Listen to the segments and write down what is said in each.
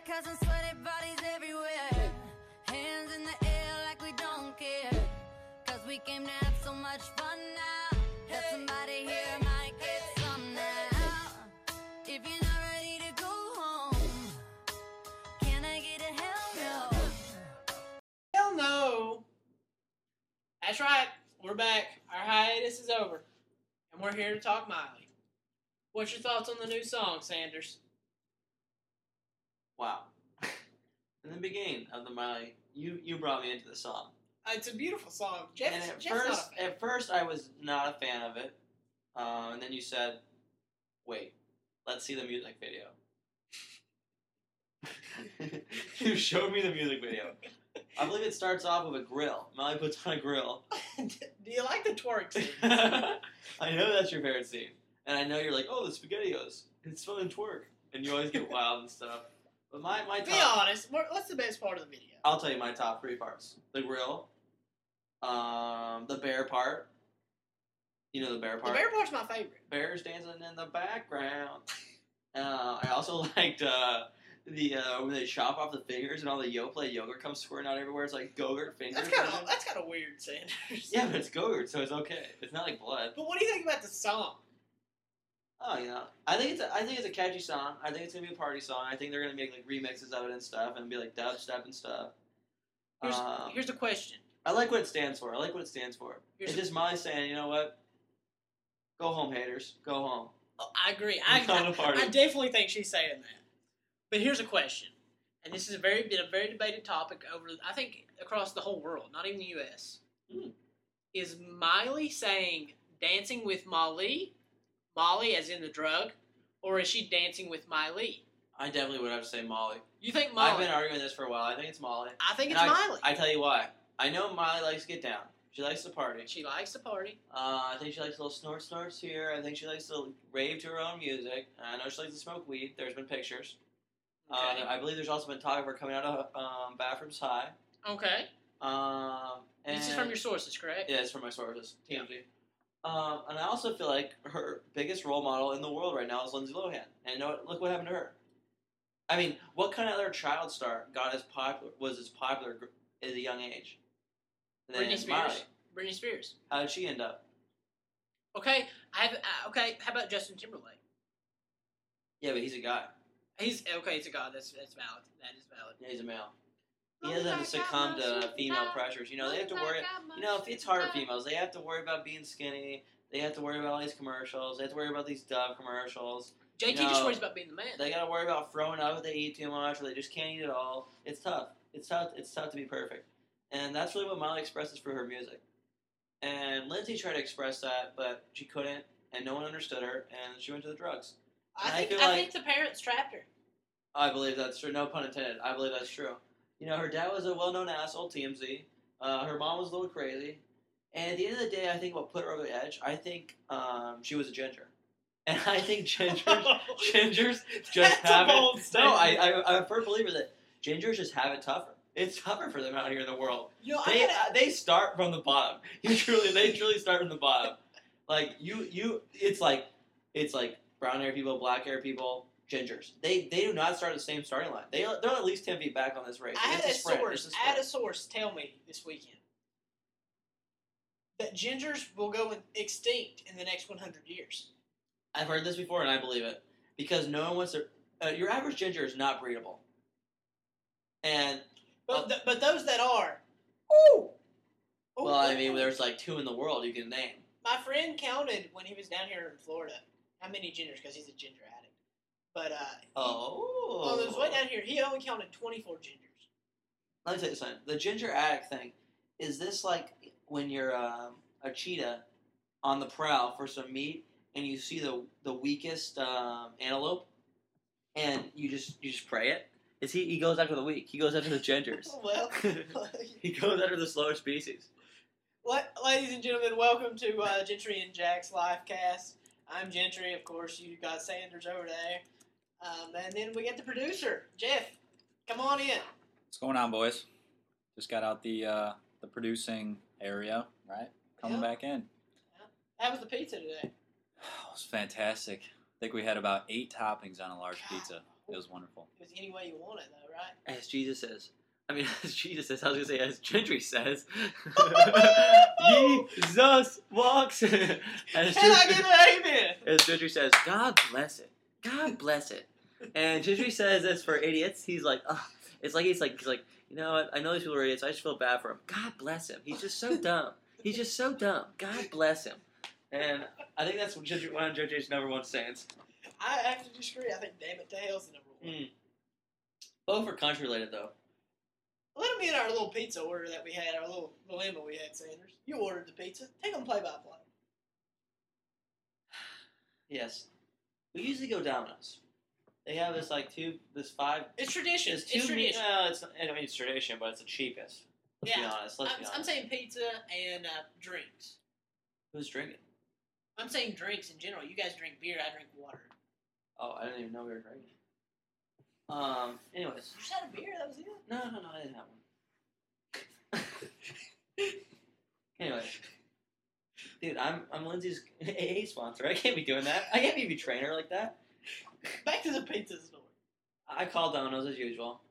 cars and sweaty bodies everywhere. Hands in the air like we don't care. Cause we came to have so much fun now. That somebody here might get some now. If you're not ready to go home, can I get a hell no? Hell no. That's right. We're back. Our hiatus is over. And we're here to talk Miley. What's your thoughts on the new song, Sanders? Wow. In the beginning of the Miley, you brought me into the song. It's a beautiful song. And at first I was not a fan of it. And then you said, wait, let's see the music video. You showed me the music video. I believe it starts off with a grill. Miley puts on a grill. Do you like the twerk scene? I know that's your favorite scene. And I know you're like, oh, the SpaghettiOs. It's fun and twerk. And you always get wild and stuff. But my top... Be honest. What's the best part of the video? I'll tell you my top 3 parts. The grill. The bear part. You know the bear part? The bear part's my favorite. Bears dancing in the background. I also liked when they chop off the fingers and all the Yoplait yogurt comes squirting out everywhere. It's like Go-Gurt fingers. That's kind of weird, Sanders. Yeah, but it's Go-Gurt, so it's okay. It's not like blood. But what do you think about the song? Oh, you know, I think it's a catchy song. I think it's gonna be a party song. I think they're gonna make like remixes of it and stuff, and be like dubstep and stuff. Here's the question. I like what it stands for. It's just Miley saying, you know what? Go home, haters. Go home. Oh, I agree. I definitely think she's saying that. But here's a question, and this has been a very debated topic I think across the whole world, not even the U.S. Is Miley saying dancing with Molly as in the drug, or is she dancing with Miley? I definitely would have to say Molly. You think Molly? I've been arguing this for a while. I think it's Molly. I think it's Miley. I tell you why. I know Miley likes to get down. She likes to party. I think she likes little snorts here. I think she likes to rave to her own music. I know she likes to smoke weed. There's been pictures. Okay. I believe there's also been talk of her coming out of bathrooms high. Okay. And this is from your sources, correct? Yeah, it's from my sources. TMZ. Yeah. And I also feel like her biggest role model in the world right now is Lindsay Lohan. And you know what? Look what happened to her. I mean, what kind of other child star was as popular at a young age? Britney Spears. Britney Spears. How did she end up? Okay. Okay. How about Justin Timberlake? Yeah, but he's a guy. He's a guy. That's valid. That is valid. Yeah, he's a male. He doesn't succumb to female pressures. You know, they have to worry. You know, if it's hard for females, they have to worry about being skinny. They have to worry about all these commercials. They have to worry about these Dove commercials. JT just worries about being the man. They got to worry about throwing up if they eat too much, or they just can't eat it all. It's tough. It's tough to be perfect. And that's really what Miley expresses through her music. And Lindsay tried to express that, but she couldn't, and no one understood her, and she went to the drugs. I think the parents trapped her. I believe that's true. No pun intended. I believe that's true. You know, her dad was a well-known asshole, TMZ. Her mom was a little crazy. And at the end of the day, I think what put her over the edge, I think she was a ginger. And I think gingers just have it. No, I'm a firm believer that gingers just have it tougher. It's tougher for them out here in the world. You know, they start from the bottom. They truly start from the bottom. Like it's like brown hair people, black hair people, gingers. They do not start at the same starting line. They're at least 10 feet back on this race. I had a source tell me this weekend that gingers will go extinct in the next 100 years. I've heard this before, and I believe it. Because no one wants to... your average ginger is not breedable. And... But those that are... Well, I mean, there's like 2 in the world you can name. My friend counted when he was down here in Florida how many gingers, because he's a ginger addict. But, on his way down here, he only counted 24 gingers. Let me tell you something. The ginger addict thing, is this like when you're a cheetah on the prowl for some meat, and you see the weakest antelope, and you just pray it? He goes after the weak. He goes after the gingers. Well, he goes after the slower species. Ladies and gentlemen, welcome to Gentry and Jack's Livecast. I'm Gentry, of course. You got Sanders over there, and then we get the producer, Jeff. Come on in. What's going on, boys? Just got out the producing area, right? Coming back in. How was the pizza today? It was fantastic. I think we had about 8 toppings on a large pizza. It was wonderful. It was any way you want it, though, right? As Jesus says. I mean, as Jesus says. I was gonna say as Gentry says. Jesus walks. As Can I get an amen? As Gentry says, God bless it. God bless it. And Gentry says this for idiots. He's like, oh, he's like, you know what? I know these people are idiots. I just feel bad for him. God bless him. He's just so dumb. He's just so dumb. God bless him. And I think that's one of Gentry's number one sayings. I have to disagree. I think damn it to hell's the number one. Both are country related though. Let them get our little pizza order that we had, our little dilemma we had, Sanders. You ordered the pizza. Take them play-by-play. Yes. We usually go Domino's. They have this five. It's tradition. It's tradition. It's tradition, but it's the cheapest. Let's be honest. I'm saying pizza and drinks. Who's drinking? I'm saying drinks in general. You guys drink beer. I drink water. Oh, I didn't even know we were drinking. Anyways. You just had a beer. That was it. No, I didn't have one. Anyway. Dude, I'm Lindsay's AA sponsor. I can't be doing that. I can't be a trainer like that. Back to the pizza store. I called Domino's as usual.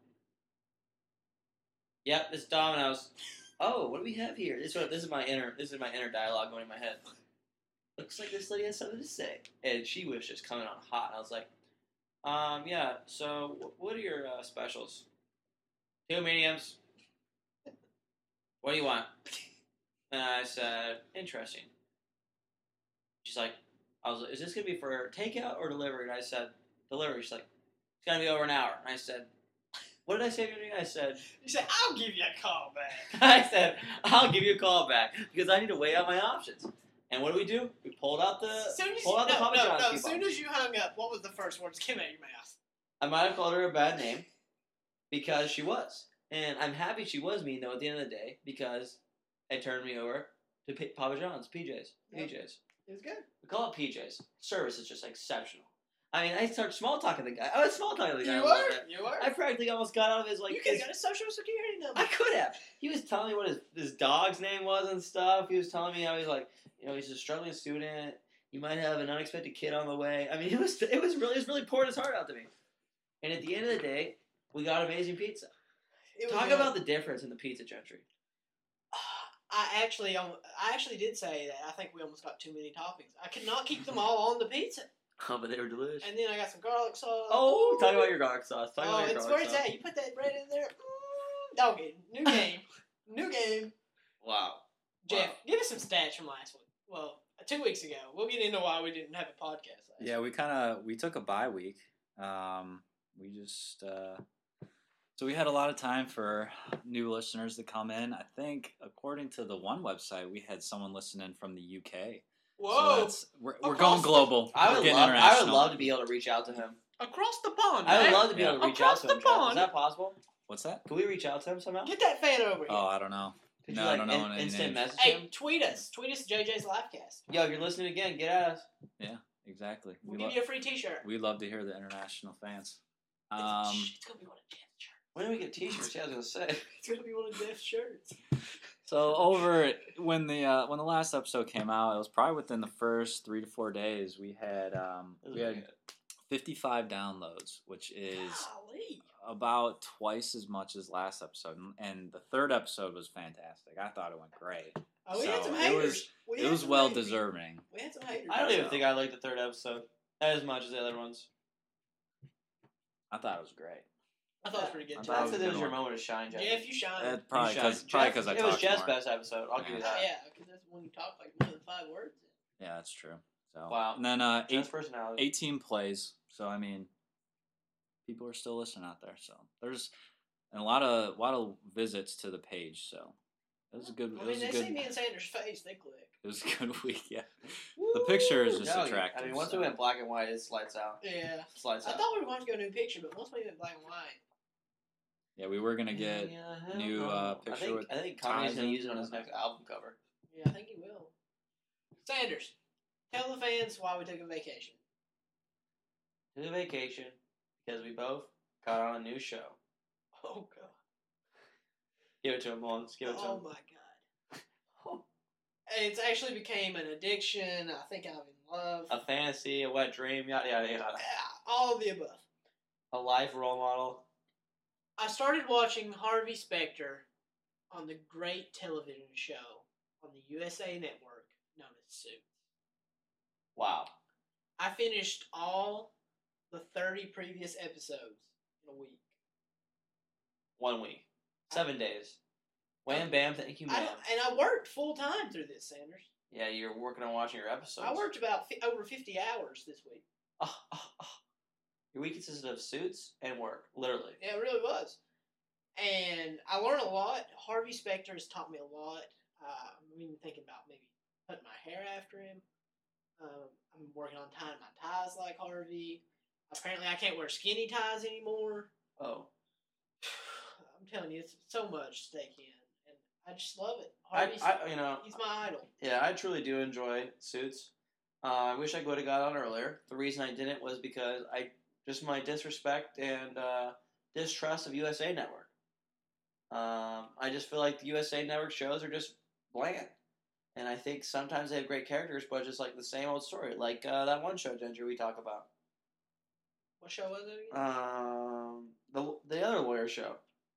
Yep, it's Domino's. Oh, what do we have here? This is my inner dialogue going in my head. Looks like this lady has something to say, and she was just coming on hot. And I was like, yeah. So, what are your specials? 2 mediums. What do you want? And I said, interesting. She's like, is this gonna be for takeout or delivery? And I said, delivery. She's like, it's gonna be over an hour. And I said, what did I say to you? I said, you said, I'll give you a call back. I said, I'll give you a call back because I need to weigh out my options. And what do? We pulled out the Papa John's. As soon as you hung up, what was the first words that came out of your mouth? I might have called her a bad name because she was. And I'm happy she was mean, though, at the end of the day because it turned me over to Papa John's, PJ's. Yep. PJ's. It was good. We call it PJ's. Service is just exceptional. I mean, I started small talking to the guy. I was small talking to the guy. You were? I practically almost got out of his, you could have got a social security number. I could have. He was telling me what his dog's name was and stuff. He was telling me how he's like, he's a struggling student. You might have an unexpected kid on the way. I mean, it was really pouring his heart out to me. And at the end of the day, we got amazing pizza. Talk about the difference in the pizza Gentry. I actually did say that I think we almost got too many toppings. I could not keep them all on the pizza. Oh, but they were delicious. And then I got some garlic sauce. Oh, talk about your garlic sauce. It's where it's at. You put that bread in there. Doggy. New game. New game. Wow. Jeff, give us some stats from last week. Well, 2 weeks ago. We'll get into why we didn't have a podcast last week. Yeah, we took a bye week. So we had a lot of time for new listeners to come in. I think, according to the one website, we had someone listening from the UK. Whoa! So we're going global. I would love to be able to reach out to him. Across the pond, I would love to be able to reach out to him. Pond. Is that possible? What's that? Can we reach out to him somehow? Get that fan over here. Oh, I don't know. Could I don't know any instant names. message Hey, him? tweet us. Tweet us JJ's Livecast. Yo, if you're listening again, get at us. Yeah, exactly. We'll give you a free T-shirt. We love to hear the international fans. It's gonna be one of Jeff's shirts. When do we get T-shirts? Yeah, I was gonna say. It's gonna be one of Jeff's shirts. So when the last episode came out, it was probably within the first 3 to 4 days. We had 55 downloads, which is Golly. about twice as much as last episode. And the third episode was fantastic. I thought it went great. We had some it haters. was well deserving. We had some haters. I don't even think I liked the third episode as much as the other ones. I thought it was great. I thought it was pretty good. That's because it was your moment to shine, Jeff. Jeff, you shine. Probably because I talked It was Jeff's more. best episode. I'll give you that. Yeah, because that's when you talk like more than 5 words. Yeah, that's true. So Wow. And then Jeff's personality. 18 plays. So I mean, people are still listening out there. So there's a lot of visits to the page. So it was a good. I mean, they see me and Sanders' face, they click. It was a good week. Yeah. The picture is just attractive. I mean, once we went black and white, it slides out. Yeah. Slides I out. thought we were going to go to a new picture, but once we went black and white. Yeah, we were gonna get new picture. I think Kanye's gonna use it on his next album cover. Yeah, I think he will. Sanders, tell the fans why we took a vacation. Took a vacation because we both got on a new show. Oh God. Give it to him once. Give it to him. Oh my God. It's actually became an addiction. I think I'm in love. A fantasy, a wet dream, yada yada yada. All of the above. A life role model. I started watching Harvey Specter on the great television show on the USA Network known as Suits. Wow. I finished all the 30 previous episodes in a week. 1 week. 7 days. Wham, bam, thank you, ma'am. And I worked full time through this, Sanders. Yeah, you're working on watching your episodes. I worked about over 50 hours this week. Your week consisted of Suits and work, literally. Yeah, it really was. And I learned a lot. Harvey Specter has taught me a lot. I'm even thinking about maybe putting my hair after him. I'm working on tying my ties like Harvey. Apparently, I can't wear skinny ties anymore. Oh. I'm telling you, it's so much stake in, and I just love it. Harvey's, he's my idol. Yeah, I truly do enjoy Suits. I wish I would have got on earlier. The reason I didn't was because my disrespect and distrust of USA Network. I just feel like the USA Network shows are just bland. And I think sometimes they have great characters, but just like the same old story. Like that one show, Ginger, we talk about. What show was it again? The other lawyer show.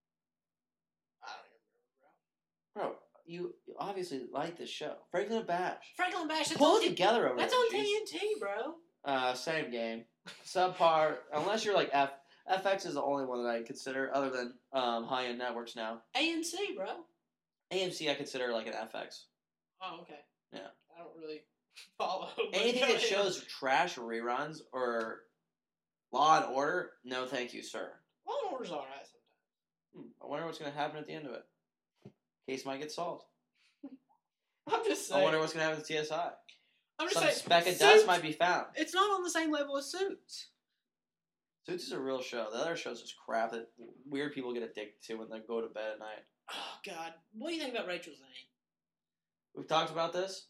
I don't remember, Bro, you obviously like this show. Franklin and Bash. Franklin Bash. Pull it together over That's there. on TNT, bro. Same game. Subpar. Unless you're like FX is the only one that I consider, other than high-end networks now. ANC, bro. AMC I consider like an FX. Oh, okay. Yeah. I don't really follow. Anything that shows trash reruns or Law and Order, no thank you, sir. Law and Order's alright sometimes. I wonder what's going to happen at the end of it. Case might get solved. I'm just saying. I wonder what's going to happen to TSI. I'm just Some saying. speck of Suits, dust might be found. It's not on the same level as Suits. Suits is a real show. The other show's just crap that weird people get addicted to when they go to bed at night. Oh, God. What do you think about Rachel Zane? We've talked about this.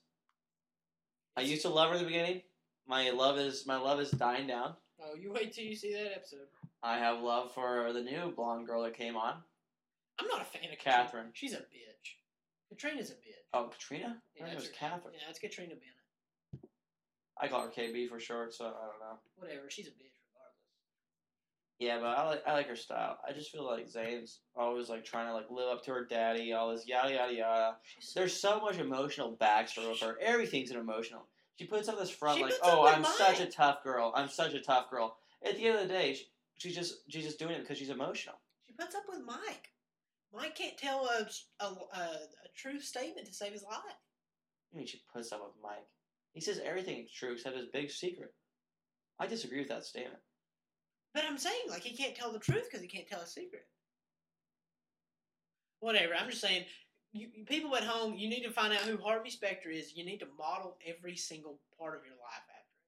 I used to love her in the beginning. My love is dying down. Oh, you wait till you see that episode. I have love for the new blonde girl that came on. I'm not a fan of Catherine. She's a bitch. Katrina's a bitch. Oh, Katrina? Yeah, Her name was it's Catherine. Yeah, it's Katrina Bennett. I call her KB for short, so I don't know. Whatever. She's a bitch regardless. Yeah, but I like her style. I just feel like Zane's always like trying to like live up to her daddy, all this yada yada yada. There's so much emotional backstory with her. Everything's an emotional. She puts up this front She like, puts up oh, with I'm Mike. such a tough girl. I'm such a tough girl. At the end of the day, she's just doing it because she's emotional. She puts up with Mike. Mike can't tell a true statement to save his life. I mean, she puts up with Mike. He says everything is true except his big secret. I disagree with that statement. But I'm saying, like, he can't tell the truth because he can't tell a secret. Whatever. I'm just saying, you people at home, you need to find out who Harvey Specter is. You need to model every single part of your life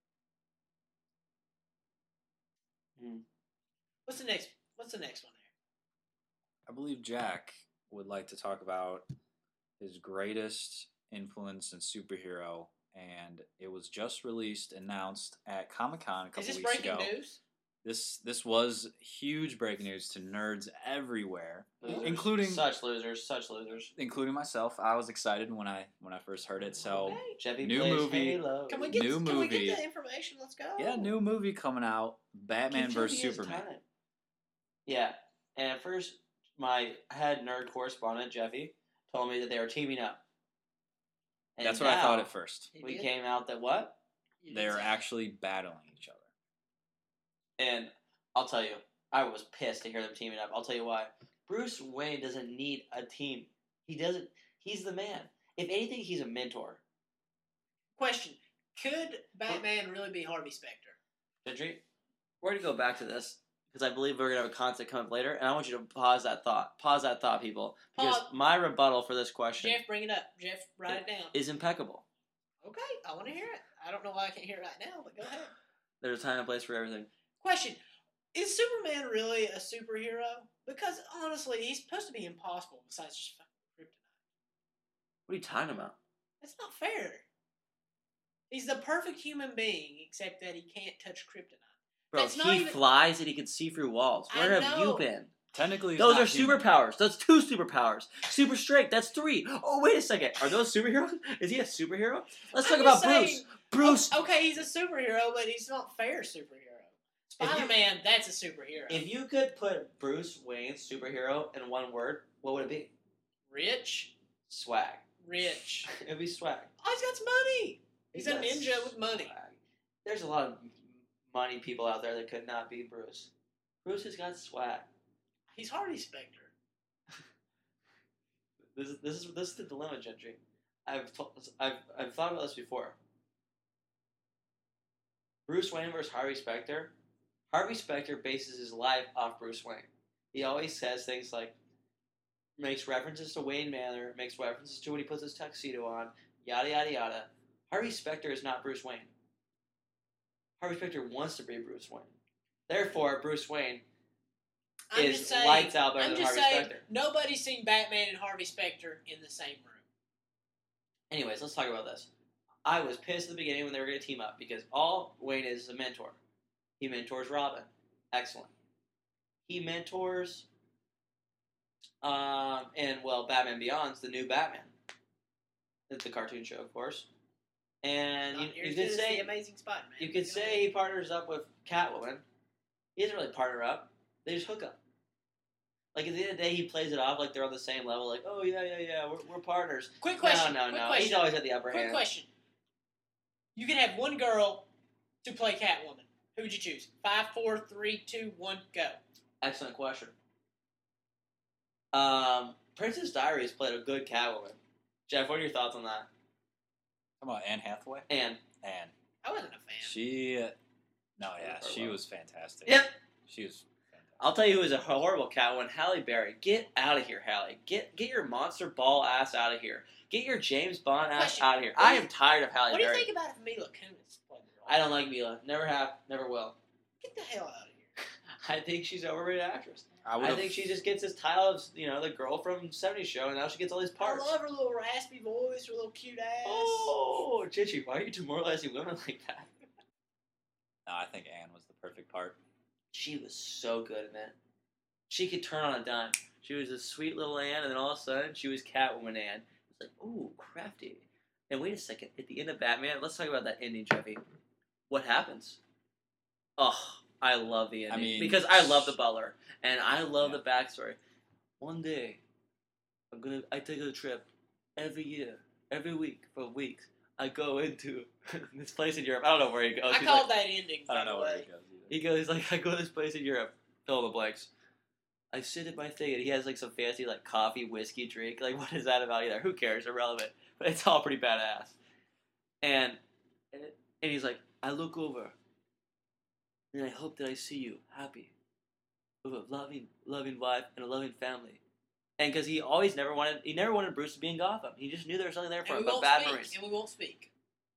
after him. What's the next one there? I believe Jack would like to talk about his greatest influence in superhero, and it was just announced at Comic-Con a couple Is this weeks breaking ago. news? This was huge breaking news to nerds everywhere, Losers. including such losers. including myself. I was excited when I first heard it. So Okay. Jeffy New plays movie. Halo. Can we get New Can we movie. get the information? Let's go. yeah, new movie coming out, Batman Give vs Jeffy his Superman. time. Yeah, and at first, my head nerd correspondent Jeffy told me that they were teaming up. And That's what I thought now at first. You We did? came out that what? You did They're say that. actually battling each other. And I'll tell you, I was pissed to hear them teaming up. I'll tell you why. Bruce Wayne doesn't need a team. He doesn't. He's the man. If anything, he's a mentor. Question: could Batman really be Harvey Specter? Gentry, we're going to go back to this because I believe we're going to have a concept come up later, and I want you to pause that thought. Pause that thought, people. Because Pause. my rebuttal for this question Jeff, bring it up. Jeff, write it down. is impeccable. Okay, I want to hear it. I don't know why I can't hear it right now, but go ahead. There's a time and place for everything. Question: is Superman really a superhero? Because honestly, he's supposed to be impossible besides just fucking kryptonite. What are you talking about? That's not fair. He's the perfect human being, except that he can't touch kryptonite. Bro, That's not he even- flies and he can see through walls. I Where have you know. been? Technically, Those are it's not human. superpowers. That's 2 superpowers. Super strength, that's 3. Oh, wait a second. Are those superheroes? Is he a superhero? Let's I'm talk about just saying- Bruce. Bruce. Okay, he's a superhero, but he's not fair superhero. Spider-Man, that's a superhero. If you could put Bruce Wayne's superhero in one word, what would it be? Rich. Swag. Rich. It'd be swag. Oh, he's got some money. He's a got ninja with money. swag. There's a lot of money people out there that could not be Bruce. Bruce has got swag. He's Harvey Specter. This is the dilemma, Gentry. I've thought about this before. Bruce Wayne versus Harvey Specter. Harvey Specter bases his life off Bruce Wayne. He always says things like, makes references to Wayne Manor, makes references to when he puts his tuxedo on, yada yada yada. Harvey Specter is not Bruce Wayne. Harvey Specter wants to be Bruce Wayne. Therefore, Bruce Wayne is lights out better than Harvey Specter. Nobody's seen Batman and Harvey Specter in the same room. Anyways, let's talk about this. I was pissed at the beginning when they were going to team up because all Wayne is a mentor. He mentors Robin. Excellent. He mentors, Batman Beyond's the new Batman. It's the cartoon show, of course. And you could say the Amazing Spider-Man. You could say he partners up with Catwoman. He doesn't really partner up. They just hook up. Like, at the end of the day, he plays it off like they're on the same level. Like, oh, yeah, we're partners. Quick question. No. Question. He's always had the upper hand. Quick question. You can have one girl to play Catwoman. Who would you choose? 5, 4, 3, 2, 1, go. Excellent question. Princess Diaries played a good Catwoman. Jeff, what are your thoughts on that? Talking about Anne Hathaway? Anne. I wasn't a fan. She was fantastic. Yep. She was fantastic. I'll tell you who was a horrible Catwoman. Halle Berry. Get out of here, Halle. Get your monster ball ass out of here. Get your James Bond ass out of here. I am tired of Halle Berry. What do you think about if Mila Kunis played the role? I don't like Mila. Never have. Never will. Get the hell out of here. I think she's an overrated actress. I think she just gets this title of, the girl from 70s show, and now she gets all these parts. I love her little raspy voice, her little cute ass. Oh, Chichi, why are you demoralizing women like that? No, I think Anne was the perfect part. She was so good in that. She could turn on a dime. She was a sweet little Anne, and then all of a sudden, she was Catwoman Anne. It's like, ooh, crafty. And wait a second, at the end of Batman, let's talk about that ending, Jeffy. What happens? Oh, I love the ending. Because I love the Butler, and I love the backstory. One day, I take a trip every year, every week, for weeks. I go into this place in Europe. I don't know where he goes. I called that ending. I don't know where he goes either. He goes, I go to this place in Europe. Fill in the blanks. I sit at my thing, and he has, some fancy, coffee, whiskey drink. What is that about either? Who cares? Irrelevant. But it's all pretty badass. And he's like, I look over, and I hope that I see you happy with a loving wife and a loving family. And because he never wanted Bruce to be in Gotham. He just knew there was something there for him, but bad memories. And we won't speak.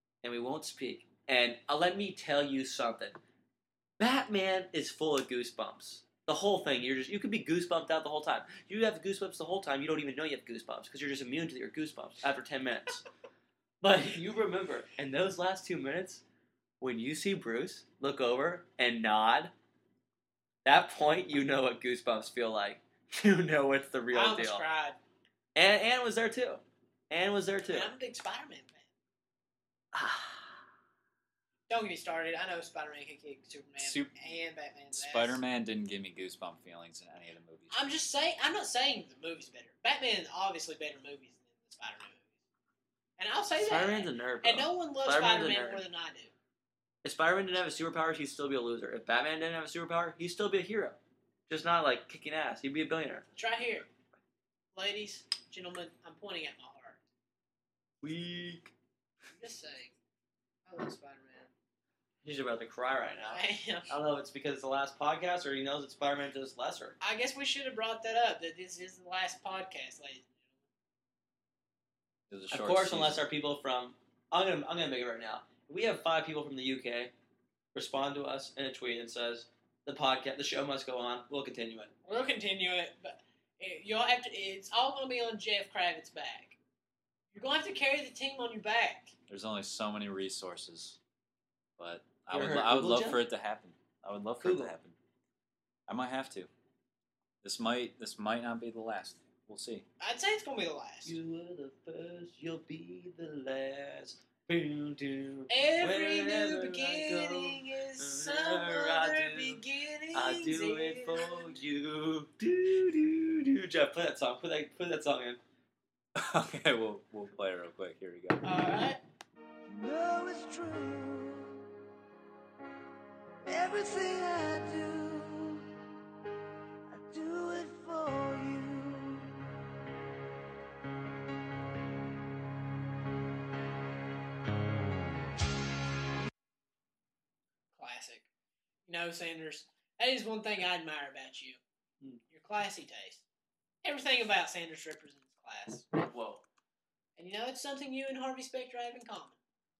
And let me tell you something. Batman is full of goosebumps. The whole thing, you could be goosebumped out the whole time. You have goosebumps the whole time. You don't even know you have goosebumps because you're just immune to your goosebumps after 10 minutes. But you remember, in those last 2 minutes, when you see Bruce look over and nod, that point, you know what goosebumps feel like. You know it's the real I deal. almost cried. And Anne was there too. And I'm a big Spider-Man fan. Don't get me started. I know Spider-Man can kick Superman and Batman's ass. Spider-Man didn't give me goosebump feelings in any of the movies. I'm just saying. I'm not saying the movie's better. Batman is obviously better movies than the Spider-Man movies, and I'll say Spider-Man's that. a nerd, bro. And no one loves Spider-Man more than I do. If Spider-Man didn't have a superpower, he'd still be a loser. If Batman didn't have a superpower, he'd still be a hero. Just not kicking ass. He'd be a billionaire. It's right here, ladies, gentlemen. I'm pointing at my heart. Weak. I'm just saying. I love Spider-Man. He's about to cry right now. I am. I don't know if it's because it's the last podcast or he knows that Spider-Man is lesser. I guess we should have brought that up, that this is the last podcast, ladies and Of course, unless our people from... I'm gonna make it right now. We have 5 people from the UK respond to us in a tweet and says, the show must go on. We'll continue it. We'll continue it, but you'll have to... It's all going to be on Jeff Kravitz's back. You're going to have to carry the team on your back. There's only so many resources, but I Google would love Jeff? for it to happen. I would love for it to happen. I might have to. This might not be the last. We'll see. I'd say it's going to be the last. You were the first, you'll be the last. Boom, doo. Every Wherever new I beginning is some wherever I other do, beginning. I do it for you. Do, do, do. Jeff, play that song. Put that song in. Okay, we'll play it real quick. Here we go. Alright. know it's true. Everything I do it for you. Classic. You know, Sanders, that is one thing I admire about you. Your classy taste. Everything about Sanders represents class. Whoa. And you know, it's something you and Harvey Specter have in common.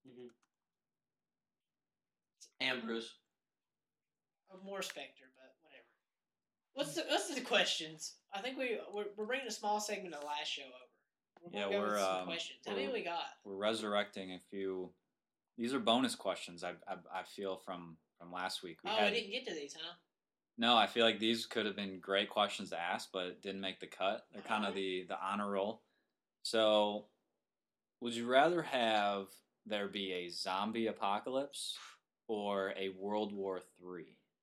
And Bruce. Or more Specter, but whatever. What's the questions? I think we're bringing a small segment of the last show over. We're gonna go with some questions. How many we got? We're resurrecting a few. These are bonus questions. I feel from last week. We didn't get to these, huh? No, I feel like these could have been great questions to ask, but didn't make the cut. They're kind of the honor roll. So, would you rather have there be a zombie apocalypse or a World War III?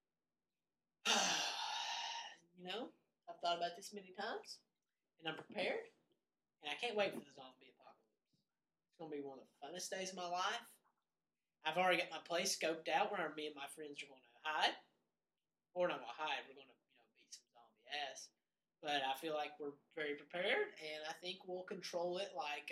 You know, I've thought about this many times, and I'm prepared, and I can't wait for the zombie apocalypse. It's going to be one of the funnest days of my life. I've already got my place scoped out where me and my friends are going to hide. Or not going to hide, we're going to beat some zombie ass. But I feel like we're very prepared, and I think we'll control it like,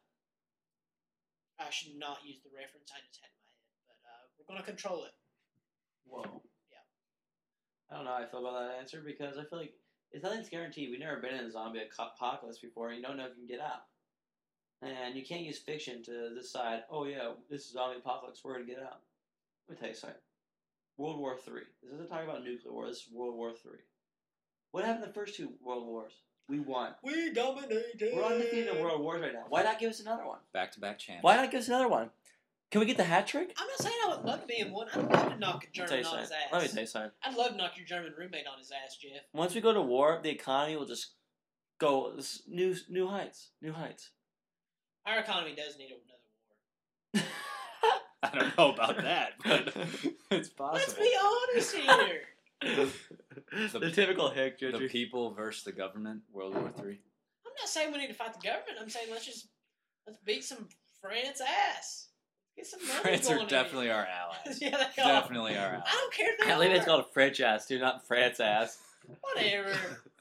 I should not use the reference I just had in my head, but we're going to control it. Whoa. Yeah. I don't know how I feel about that answer because I feel like nothing's guaranteed. We've never been in a zombie apocalypse before, and you don't know if you can get out. And you can't use fiction to decide, oh yeah, this is zombie apocalypse, we're going to get out. Let me tell you something. World War III. This isn't talking about nuclear war, this is World War III. What happened in the first two World Wars? We won. We dominated. We're undefeated in World Wars right now. Why not give us another one? Back-to-back champs. Why not give us another one? Can we get the hat trick? I'm not saying I would love to be in one. I'd love to knock a German on his ass. Let me tell you something. I'd love to knock your German roommate on his ass, Jeff. Once we go to war, the economy will just go new heights. New heights. Our economy does need another war. I don't know about that, but it's possible. Let's be honest here. The typical hick, The Ginger. people versus the government, World War III. I'm not saying we need to fight the government. I'm saying let's beat some France ass. Get some money France going are in definitely here. our allies. Yeah, they are. Definitely our allies. I don't care if they I believe are. it's called a French ass, dude, not France ass. Whatever.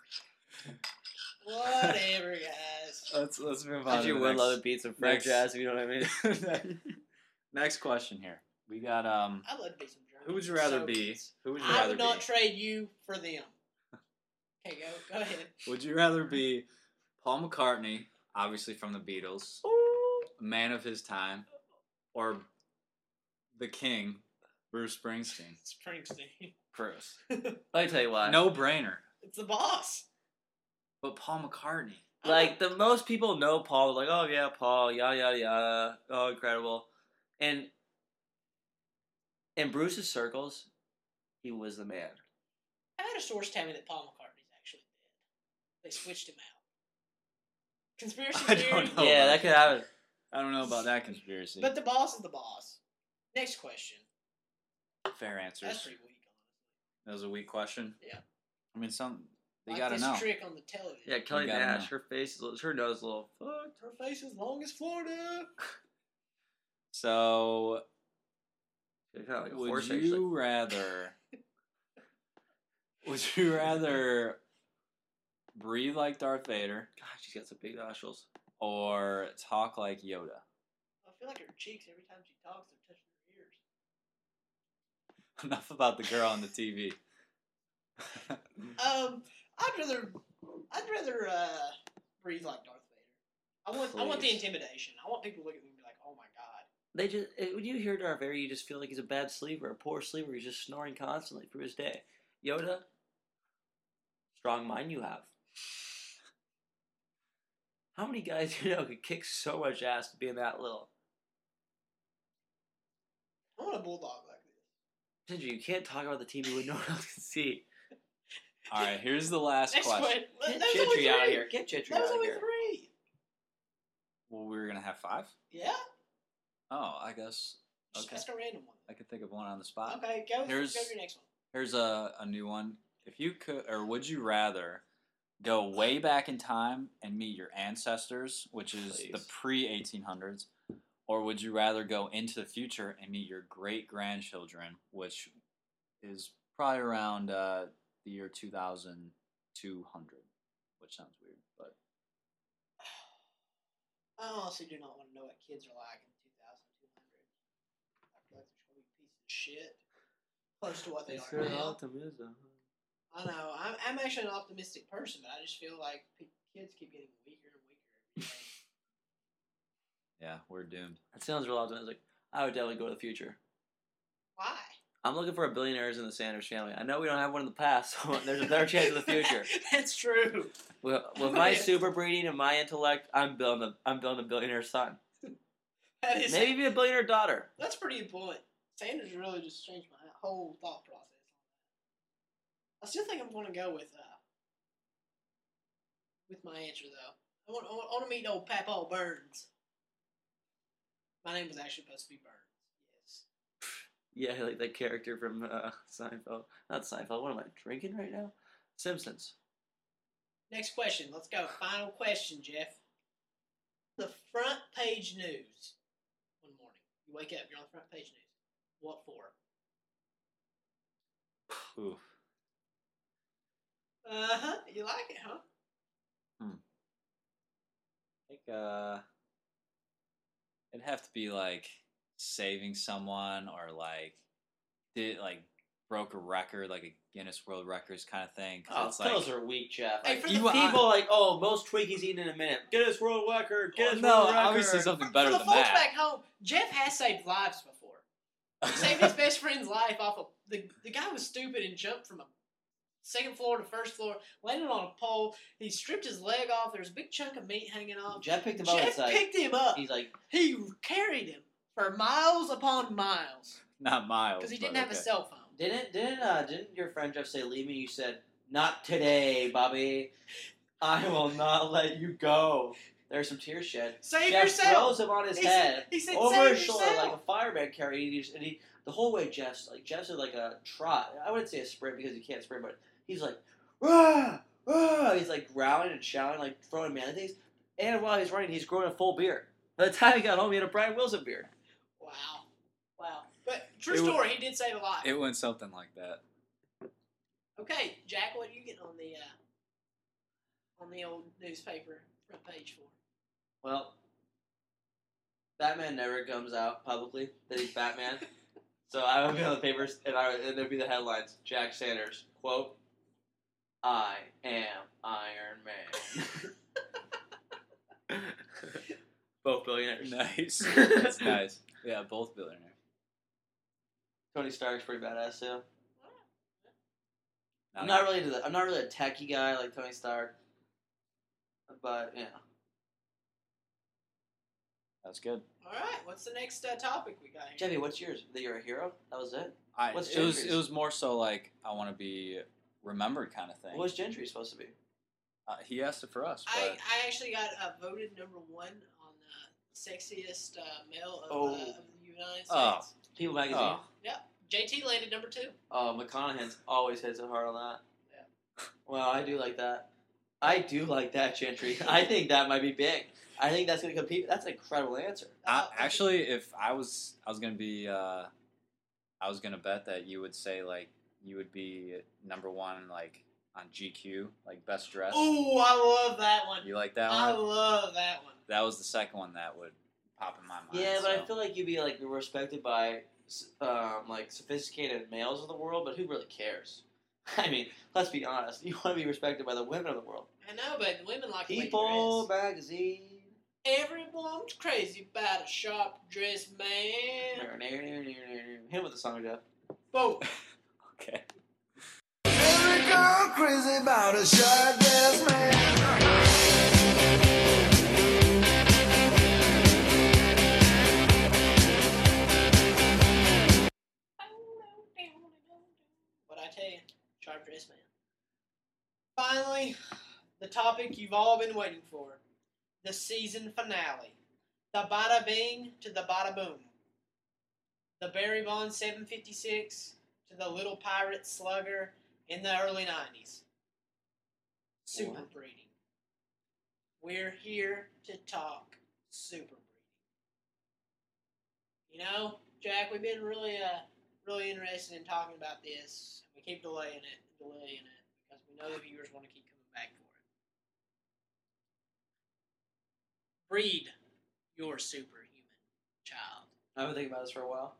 Whatever, guys. Let's move on. You to would the love to beat some French next- ass, if you know what I mean. Next question here. We got I'd love to beat some Germans. Who would you rather be? Soviets. Who would you I rather would not be? trade you for them. Okay, go ahead. Would you rather be Paul McCartney, obviously from the Beatles, a man of his time, or the King, Bruce Springsteen? Springsteen. Bruce. Let me tell you why. No brainer. It's the boss. But Paul McCartney. Like, the most people know Paul, like, oh yeah, Paul, yada yada yada, oh incredible. And in Bruce's circles, he was the man. I had a source tell me that Paul McCartney's actually dead. They switched him out. Conspiracy I theory. don't know. Yeah, that could happen. I don't know about that conspiracy. But the boss is the boss. Next question. Fair That's answers. pretty weak, honestly. That was a weak question. Yeah. I mean, they Like gotta this know. trick on the television. Yeah, Kelly gotta Nash, know. her face, her nose is a little fucked. Her face is long as Florida. So, Kind of like a would horse face, you like, rather? Would you rather breathe like Darth Vader God, she's got some big nostrils. or talk like Yoda? I feel like her cheeks, every time she talks, they're touching her ears. Enough about the girl on the TV. I'd rather breathe like Darth Vader. I want the Please. intimidation. I want people to look at me and be like, "Oh my god." They just when you hear Darth Vader, you just feel like he's a bad sleeper, a poor sleeper. He's just snoring constantly through his day. Yoda, strong mind you have. How many guys you know could kick so much ass being that little? I want a bulldog like this. Ginger, you can't talk about the TV when no one else can see. All right, here's the last Next question. question. Get Gentry out of here. Get Gentry That out was of only here. 3. Well, we were gonna have 5. Yeah. Oh, I guess. Just Okay. ask a random one. I could think of one on the spot. Okay, go to your Here's- next one. Here's a new one. If you could, or would you rather go way back in time and meet your ancestors, which is the Please. pre-1800s, or would you rather go into the future and meet your great-grandchildren, which is probably around the year 2200, which sounds weird, but I honestly do not want to know what kids are like in 2200. I feel like there's going to be pieces of shit close to what they are now. I know. I'm actually an optimistic person, but I just feel like kids keep getting weaker and weaker every day. yeah, we're doomed. That sounds real optimistic. I would definitely go to the future. Why? I'm looking for a billionaires in the Sanders family. I know we don't have one in the past, so there's a better chance in the future. That's true. With my super breeding and my intellect, I'm building a billionaire son. That is Maybe even a billionaire daughter. That's a pretty good point. Sanders really just changed my whole thought process. I still think I'm going to go with my answer though. I want to meet old Papa Burns. My name was actually supposed to be Burns. Yes. Yeah, like that character from Seinfeld. Not Seinfeld. What am I drinking right now? Simpsons. Next question. Let's go. Final question, Jeff. The front page news. One morning, you wake up. You're on the front page news. What for? Ooh. You like it, huh? I think it'd have to be like saving someone or like broke a record, like a Guinness World Records kind of thing. 'Cause Oh, it's like, those are weak, Jeff. Hey, Like, for the people like, oh, most Twinkies eaten in a minute. Guinness World Record. Guinness no, World Record. obviously something better for the than folks that. back home, Jeff has saved lives before. He saved his best friend's life off of the guy was stupid and jumped from a second floor to first floor, landed on a pole. He stripped his leg off. There's a big chunk of meat hanging off. Jeff picked him up. Jeff It's like, picked him up. he's like, He carried him for miles upon miles Not miles. because he but didn't have a okay. cell phone. didn't your friend Jeff say, leave me? You said, not today, Bobby. I will not let you go. There's some tears shed. Save Jeff yourself. throws him on his He head. said- he said, over "Save his shoulder yourself." like a fireman carry. And he the whole way Jeff's did like a trot. I wouldn't say a sprint because he can't sprint, but he's like, rah, rah. He's like growling and shouting, like throwing manly things. And while he's running, he's growing a full beard. By the time he got home, he had a Brian Wilson beard. Wow. But true It wa- story, he did save a life. It went something like that. Okay, Jack, what do you get on the old newspaper front page for? Well, Batman never comes out publicly that he's Batman. So I would be on the papers, and there'd be the headlines. Jack Sanders, quote, I am Iron Man. Both billionaires. Nice. That's nice. Yeah, both billionaires. Tony Stark's pretty badass too. I'm Not not really a techie guy like Tony Stark. But yeah. That's good. All right, what's the next topic we got here? Jeffy, what's yours? That you're a hero? That was it? What's It was Gentry's? more so like I want to be remembered kind of thing. What was Gentry supposed to be? He asked it for us, I but actually got voted number one on sexiest male Oh. of the United States. Oh. People Magazine. oh, JT landed number 2. Oh, McConaughey's always hits it hard on that. Yeah. Well, I do like that. I do like that, Gentry. I think that might be big. I think that's going to compete. That's an incredible answer. actually, if I was gonna be, I was gonna bet that you would say like you would be number one like on GQ, like best dressed. Ooh, I love that one. You like that I one? love that one. That was the second one that would pop in my mind. Yeah, but so. I feel like you'd be like respected by like sophisticated males of the world, but who really cares? I mean, let's be honest. You want to be respected by the women of the world. I know, but women like the way you People dress. Magazine. Everyone's crazy about a sharp dressed man. Hit him with the song, Jeff. Whoa. Okay. Every girl crazy about a sharp dressed man. What I tell you, sharp dressed man. Finally, the topic you've all been waiting for. The season finale. the bada bing to the bada boom. The Barry Bonds 756 to the Little Pirate Slugger in the early 90s. Super What? breeding. We're here to talk super breeding. You know, Jack, we've been really interested in talking about this. We keep delaying it, because we know the viewers want to keep coming back for it. Breed your superhuman child. I've been thinking about this for a while.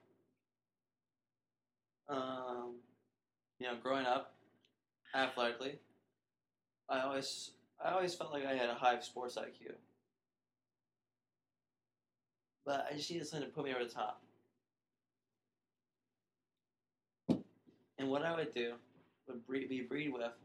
Growing up, athletically, I always felt like I had a high sports IQ. But I just needed something to put me over the top. And what I would do would be breed with.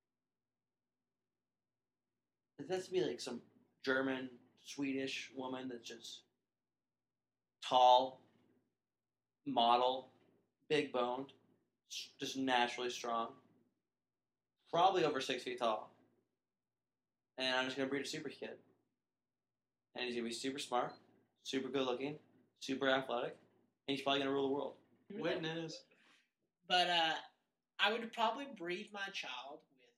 It has to be like some German, Swedish woman that's just tall, model, big boned, just naturally strong. Probably over 6 feet tall. And I'm just going to breed a super kid. And he's going to be super smart, super good looking, super athletic, and he's probably going to rule the world. Witness. But I would probably breed my child with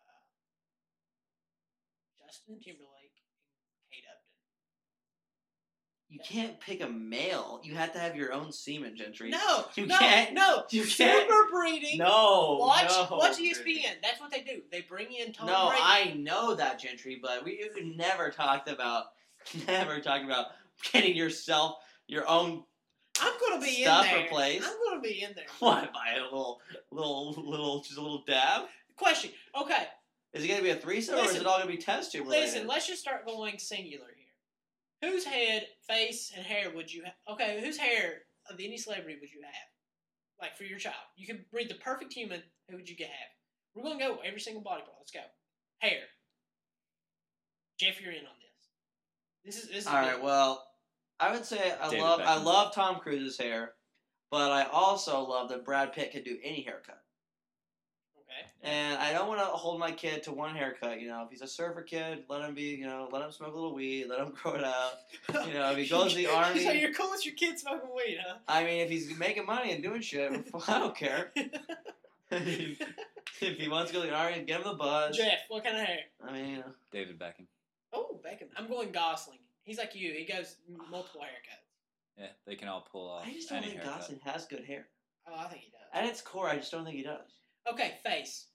Justin Timberlake and Kate Upton. You can't pick a male. You have to have your own semen, Gentry. No, You no, can't. no. You Super can't. breeding. No. Watch no, ESPN. Gentry. That's what they do. They bring in Tom No, Brady. I know that, Gentry, but we never talked about getting yourself your own I'm gonna be stuff in there. replaced. I'm gonna be in there. What, by a just a little dab? Question. Okay. Is it gonna be a threesome or is Listen. it all gonna be test tube related? Listen. Let's just start going singular here. Whose head, face, and hair would you have? Okay. Whose hair of any celebrity would you have? Like for your child, you could breed the perfect human. Who would you have? We're gonna go every single body part. Let's go. Hair. Jeff, you're in on this. This is All right. big. Well, I would say I David love Beckham. Tom Cruise's hair, but I also love that Brad Pitt can do any haircut. Okay. And I don't want to hold my kid to one haircut. You know, if he's a surfer kid, let him be. You know, let him smoke a little weed. Let him grow it out. You know, if he goes to the army. So you're cool with your kid smoking weed, huh? I mean, if he's making money and doing shit, I don't care. If he wants to go to the army, get him the buzz. Jeff, what kind of hair? I mean, you know. David Beckham. Oh, Beckham. I'm going Gosling. He's like you. He goes multiple haircuts. Yeah, they can all pull off I just don't any think haircut. Gosling has good hair. Oh, I think he does. At its core, I just don't think he does. Okay, face.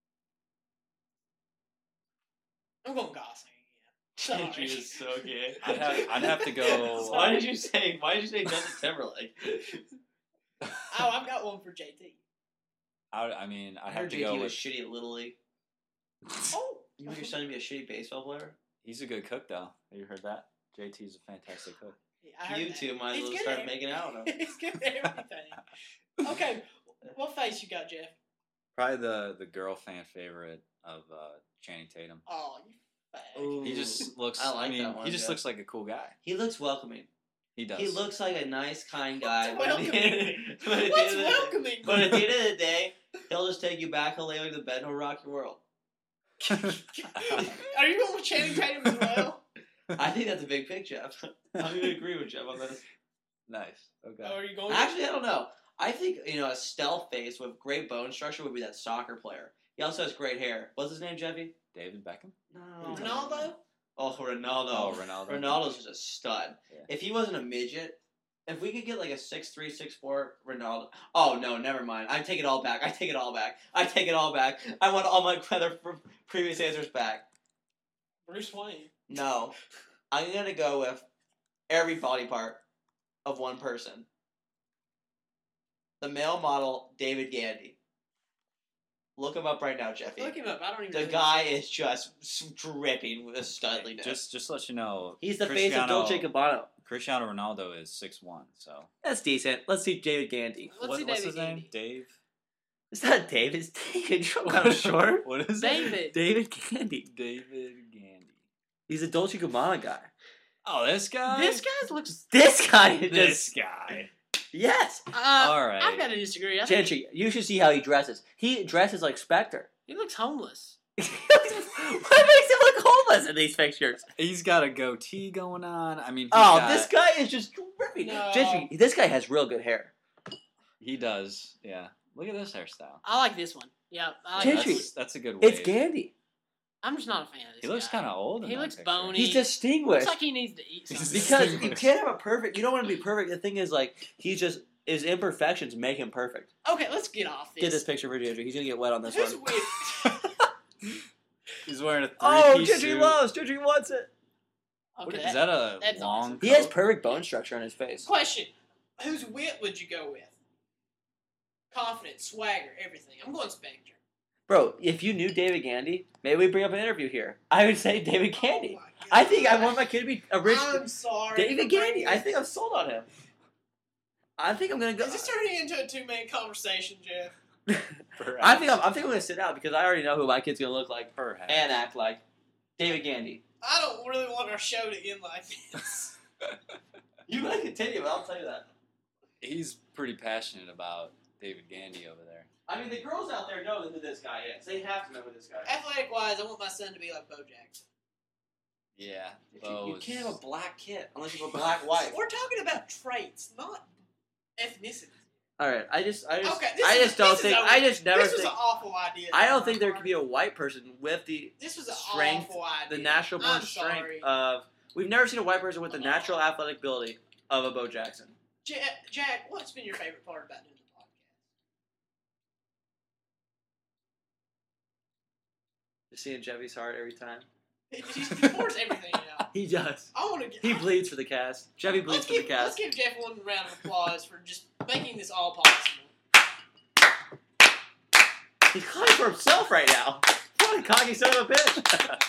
I'm going Gosling again. Gentry Sorry. is so gay. I'd have to go- Why did you say Justin Timberlake? Oh, I've got one for JT. I mean, I I'd heard have to JT go was with. shitty at Little League. Oh. You want your son to be a shitty baseball player? He's a good cook, though. Have you heard that? JT's a fantastic cook. Yeah, I heard You that. two might as He's well good start at- making out with him. He's good at everything. Okay, what face you got, Jeff? Probably the girl fan favorite of Channing Tatum. Oh, you fag. Ooh. He just looks. I like mean, that one, he just yeah. looks like a cool guy. He looks welcoming. He does. He looks like a nice, kind guy. What's welcoming? What's welcoming? But at the end of the day, he'll just take you back, he'll lay you to the bed, and he'll rock your world. Are you going with Channing Tatum as well? I think that's a big pick, Jeff. I'm going to agree with Jeff on this. Nice. Okay. Or are you going? Actually, I don't know. I think, a stealth face with great bone structure would be that soccer player. He also has great hair. What's his name, Jeffy? David Beckham. No. Ronaldo? Oh, Ronaldo. Oh, Ronaldo. Ronaldo's just a stud. Yeah. If he wasn't a midget, if we could get like a 6'3", 6'4" Ronaldo. Oh, no, never mind. I take it all back. I take it all back. I want all my other previous answers back. Bruce Wayne. No. I'm going to go with every body part of one person. The male model, David Gandy. Look him up right now, Jeffy. Look him up. I don't even The know guy is just dripping with studliness. Just to let you know, He's the face of Dolce Gabbana. Cristiano Ronaldo is 6'1", so That's decent. Let's see David Gandy. Let's see what's David his name? Gandy. Dave. It's not Dave, it's David. You're kind of short. What is David. it? David Gandy. David Gandy. He's a Dolce Gabbana guy. Oh, this guy. This guy looks. This guy is This just... guy. Yes. All right. I've got to disagree. I think Gentry, you should see how he dresses. He dresses like Spectre. he looks homeless. What makes him look homeless? homeless in these pictures. He's got a goatee going on. I mean, This guy is just ripping. No. Gentry, this guy has real good hair. He does. Yeah. Look at this hairstyle. I like this one. Yeah, I like Gentry. this. That's a good wave. It's Gandy. I'm just not a fan of this He looks guy. kind of old. In He that looks picture. bony. He's distinguished. Looks like he needs to eat something. Because you can't have a perfect. You don't want to be perfect. The thing is, like, he's just his imperfections make him perfect. Okay, let's get off this. Get this picture for Gentry. He's gonna get wet on this Who's one. with? He's wearing a three-piece Oh, Gentry suit. loves. Gentry wants it. What- Okay, is that a that's long awesome. He has coat? perfect bone structure on his face. Question: whose wit would you go with? Confidence, swagger, everything. I'm going Spectre. Bro, if you knew David Gandy, maybe we bring up an interview here. I would say David Gandy. Oh my God. I think I want my kid to be a rich. I'm sorry. David for Gandy. bringing I this- think I'm sold on him. I think I'm gonna go. Is this turning into a two-man conversation, Jeff? Perhaps. I think I'm gonna sit out because I already know who my kid's gonna look like Perhaps. and act like. David Gandy. I don't really want our show to end like this. You gotta continue, but I'll tell you that. He's pretty passionate about David Gandy over there. I mean, the girls out there know who this guy is. They have to know who this guy is. Athletic-wise, I want my son to be like Bo Jackson. Yeah. You can't have a black kid unless you have a black wife. We're talking about traits, not ethnicity. All right, I just Okay, don't this think. is a- I just never This was think. an awful idea. I don't think there could be a white person with the This was an strength, awful idea. the natural born I'm strength sorry. of. We've never seen a white person with the natural athletic ability of a Bo Jackson. Jack, what's been your favorite part about doing the Just seeing Jevy's heart every time. podcast? He pours everything out. He does. I want to get. He bleeds for the cast. Jevy bleeds for the Let's cast. give Jeff one round of applause for just making this all possible. He's clapping for himself right now. What a cocky son of a bitch.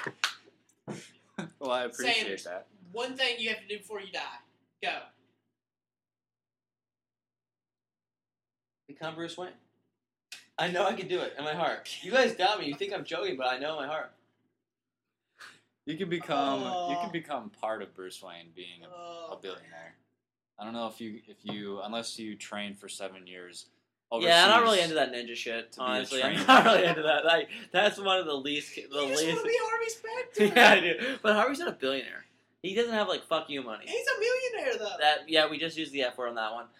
Well, I appreciate Sanders. that. One thing you have to do before you die. Go. Become Bruce Wayne. I know I can do it in my heart. You guys got me. You think I'm joking, but I know in my heart. You can become part of Bruce Wayne being a billionaire. I don't know if you unless you train for 7 years. Overseas. Yeah, I'm not really into that ninja shit. To be a Honestly, I'm trainer. not really into that. Like, that's one of the least. The You just least. want to be Harvey Specter. Yeah, I do. But Harvey's not a billionaire. He doesn't have like fuck you money. He's a millionaire though. We just used the F word on that one.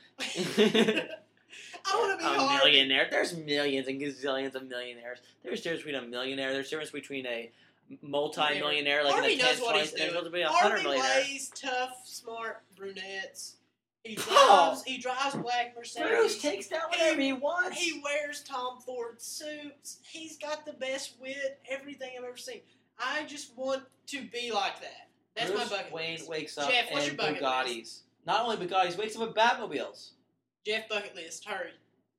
I want to be A Harvey. millionaire. There's millions and gazillions of millionaires. There's a difference between a millionaire. There's a difference between a multi-millionaire, like Harvey in the knows 10s, what 20s, he's and there's doing. supposed to be a Harvey 100 millionaire. lays tough, smart brunettes. He Oh. drives black Mercedes. Bruce takes down whatever he wants. He wears Tom Ford suits. He's got the best wit, everything I've ever seen. I just want to be like that. That's Bruce my bucket Wayne list. wakes up Jeff, what's in your bucket Bugattis. Not only Bugattis, wakes up in Batmobiles. Jeff bucket list. Hurry.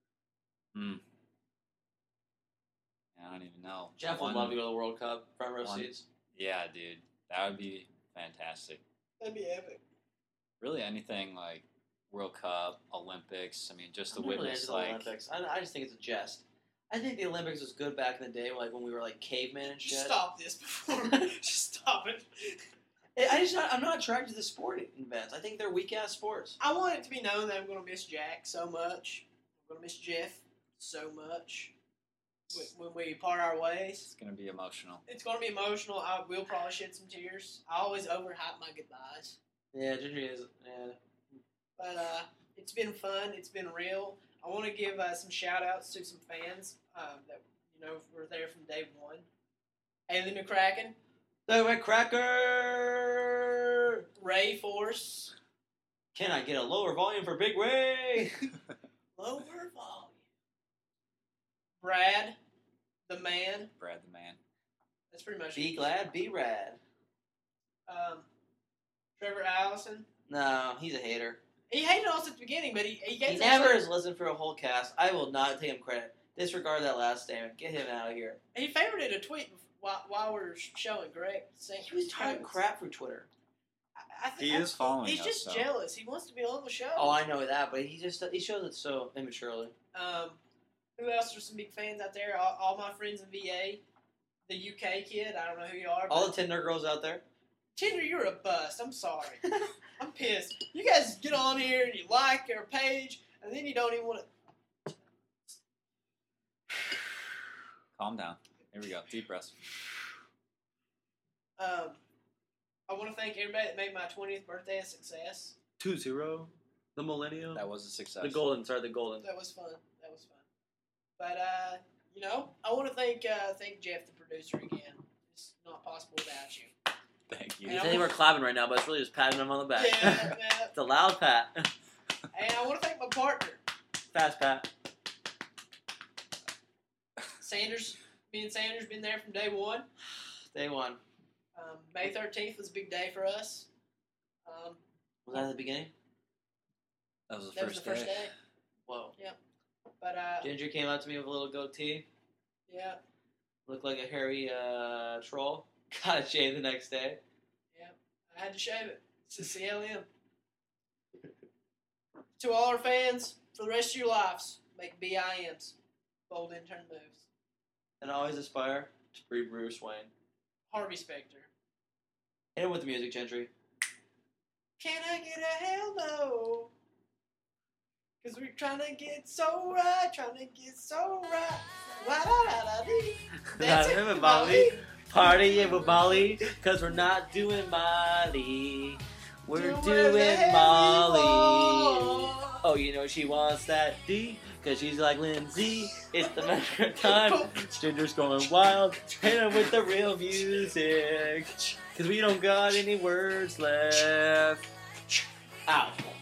I don't even know. Jeff would One- love to go to the World Cup, front row one- seats. Yeah, dude, that would be fantastic. That'd be epic. Really, anything like World Cup, Olympics. I mean, just to I'm not really witness into the like Olympics. I just think it's a jest. I think the Olympics was good back in the day, like when we were like cavemen and shit. Just stop this before. Just stop it. I'm not attracted to the sporting events. I think they're weak ass sports. I want it to be known that I'm going to miss Jack so much. I'm going to miss Jeff so much when we part our ways. it's gonna be emotional. It's going to be emotional. I will probably shed some tears. I always overhype my goodbyes. Yeah, Ginger is. Yeah. But it's been fun. It's been real. I want to give some shout outs to some fans that were there from day one. Haley McCracken, The Cracker. Ray Force, Can I get a lower volume for Big Ray? lower volume, Brad, the man. Brad the man. That's pretty much Be it. glad, be rad. Trevor Allison. No, he's a hater. He hated us at the beginning, but he He gets never actually- has listened for a whole cast. I will not take him credit. Disregard that last statement. Get him out of here. He favorited a tweet while we were showing Greg. Saying He was talking crap through Twitter. He is following He's us, just so. jealous. He wants to be on the show. Oh, I know that, but he shows it so immaturely. Who else are some big fans out there? All my friends in VA. The UK kid. I don't know who you are. All but the Tinder girls out there. Tinder, you're a bust. I'm sorry. I'm pissed. You guys get on here and you like our page, and then you don't even want to. Calm down. Here we go. Deep breaths. I want to thank everybody that made my 20th birthday a success. 2-0. The millennium. That was a success. the golden. Sorry, the golden. That was fun. But I want to thank Jeff, the producer, again. It's not possible without you. Thank you. And You I think want- we're clapping right now, but it's really just patting him on the back. Yeah. It's a loud pat. And I want to thank my partner, Fast pat. Sanders. Me and Sanders been there from day one. Day one. May 13th was a big day for us. Was that at the beginning? That was the That was first the first day. day. Whoa. But Ginger came out to me with a little goatee. yeah, Looked like a hairy troll. Got it shaved the next day. I had to shave it. It's a CLM. To all our fans, for the rest of your lives, make BIMs. Bold intern moves. And always aspire to be Bruce Wayne. Harvey Specter. Hit him with the music, Gentry. Can I get a hell no? Cause we're trying to get so right, La-da-da-da-dee. That's it, With Molly. Molly. Partying with Molly. Cause we're not doing Molly. We're Do doing whatever you Molly. want. Oh, you know she wants that D. Cause she's like Lindsay. It's the matter of time. Ginger's going wild. Hit him with the real music. Cause we don't got any words left. Ow.